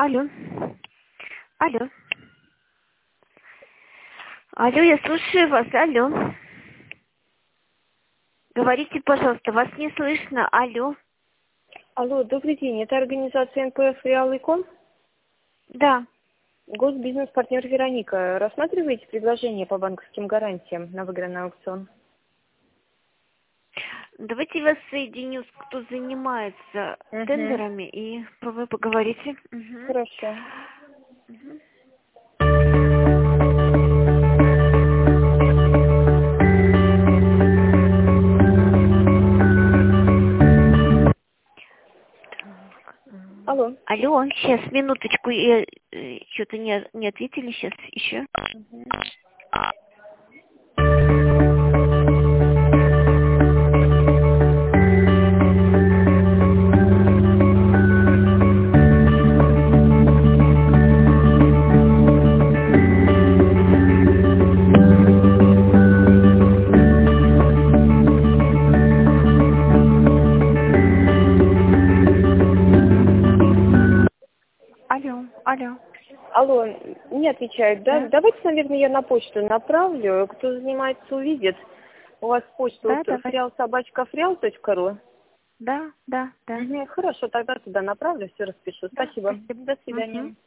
Алло. Алло. Алло, я слушаю вас. Алло. Говорите, пожалуйста, вас не слышно. Алло. Алло, добрый день. Это организация НПФ «Реал.ком»? Да. Госбизнес-партнер Вероника. Рассматриваете предложение по банковским гарантиям на выигранный аукцион? Давайте я вас соединю с кто занимается тендерами, и вы поговорите. Хорошо. Алло. Алло, сейчас, минуточку, что-то не ответили, сейчас еще. Алло, алло. Алло, не отвечают, да? Да? Давайте, наверное, я на почту направлю. Кто занимается, увидит. У вас почта Да, вот давай. freal@freal.ru. Да. Хорошо, тогда туда направлю, все распишу. Да, Спасибо. спасибо. До свидания.